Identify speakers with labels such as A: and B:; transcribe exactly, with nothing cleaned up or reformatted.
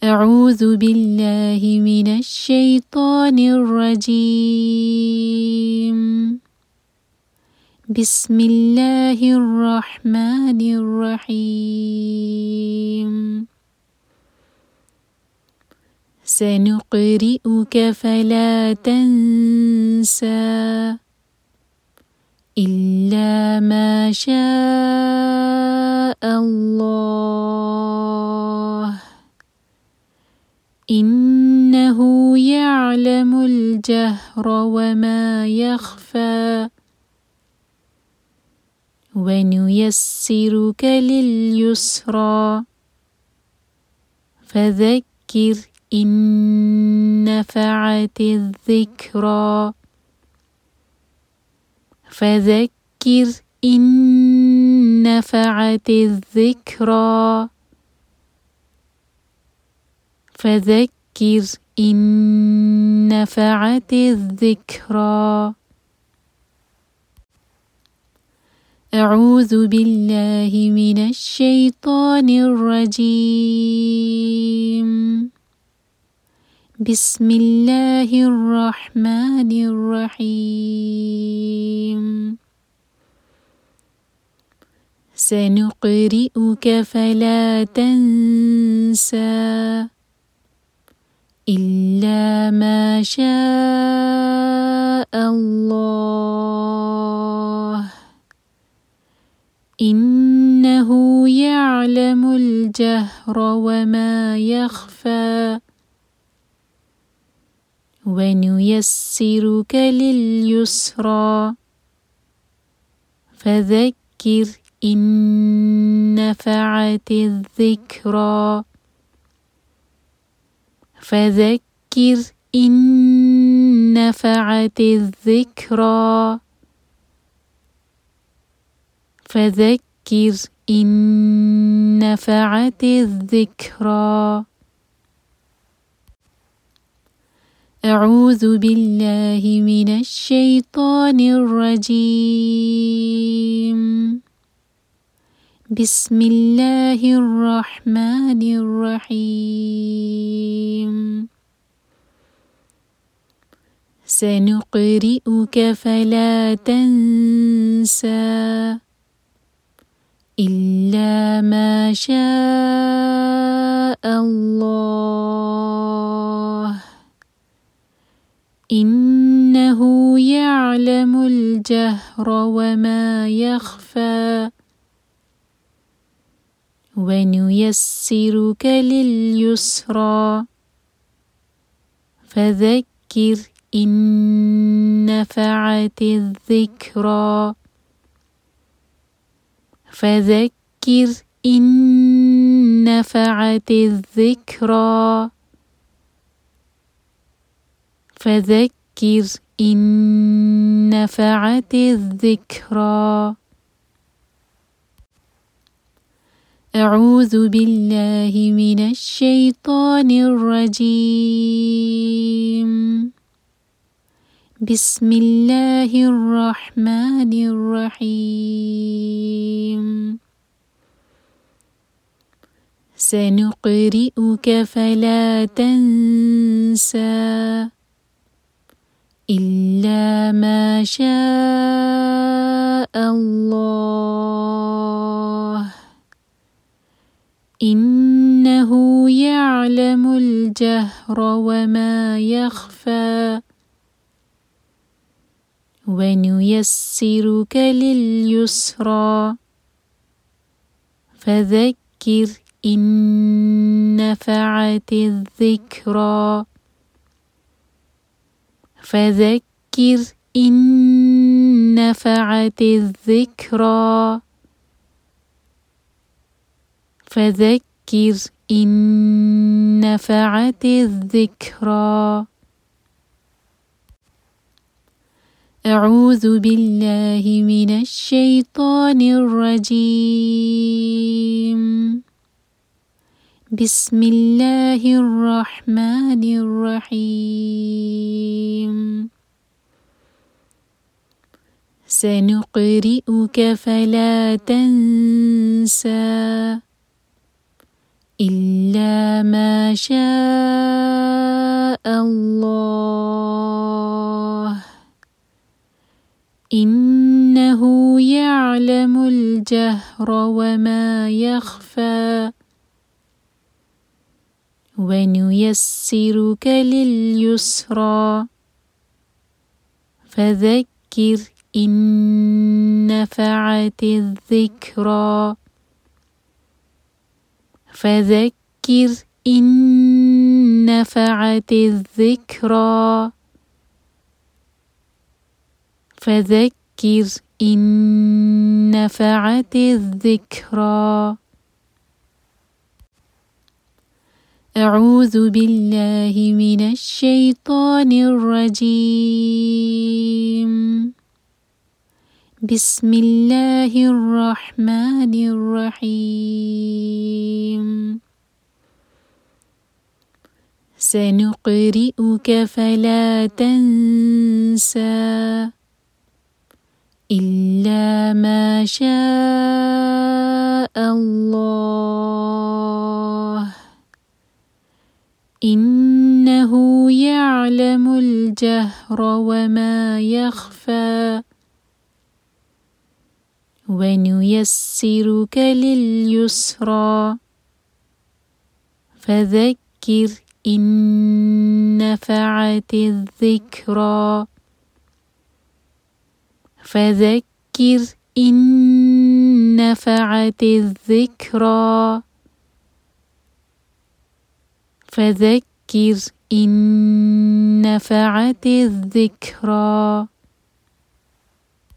A: أعوذ بالله من الشيطان الرجيم. بسم الله الرحمن الرحيم. سنقرئك فلا تنسى إلا ما شاء الله إنه يعلم الجهر وما يخفى ونيسرك لليسرى فذكر إن نفعت الذكرى فذكر إن نفعت الذكرى فذكر إن نفعت الذكرى. أعوذ بالله من الشيطان الرجيم. بسم الله الرحمن الرحيم. سنقرئك فلا تنسى إلا ما شاء الله إنه يعلم الجهر وما يخفى ونيسرك لليسرى فذكر إن نفعت الذكرى فذكر إن نفعت الذكرى فذكر إن نفعت الذكرى. أعوذ بالله من الشيطان الرجيم. بسم الله الرحمن الرحيم. سنقرئك فلا تنسى إلا ما شاء الله إنه يعلم الجهر وما يخفى ونيسرك لليسرى فذكر إن نفعت الذكرى فذكر إن نفعت الذكرى فذكر إن نفعت الذكرى. أعوذ بالله من الشيطان الرجيم. بسم الله الرحمن الرحيم. سنقرئك فلا تنسى إلا ما شاء الله إنه يعلم الجهر وما يخفى ونيسرك لليسرى فذكر إن نفعت الذكرى فذكر إن نفعت الذكرى فذكر إن نفعت الذكرى. أعوذ بالله من الشيطان الرجيم. بسم الله الرحمن الرحيم. سنقرئك فلا تنسى إلا إلا ما شاء الله إنه يعلم الجهر وما يخفى ونيسرك لليسرى فذكر إن نفعت الذكرى فذكر إن نفعت الذكرى فذكر إن نفعت الذكرى أعوذ بالله من الشيطان الرجيم بسم الله الرحمن الرحيم سنقرئك فلا تنسى إلا ما شاء الله إنه يعلم الجهر وما يخفى ونيسرك لليسرى فذكر إن نفعت الذكرى فذكر إن نفعت الذكرى فذكر إن نفعت الذكرى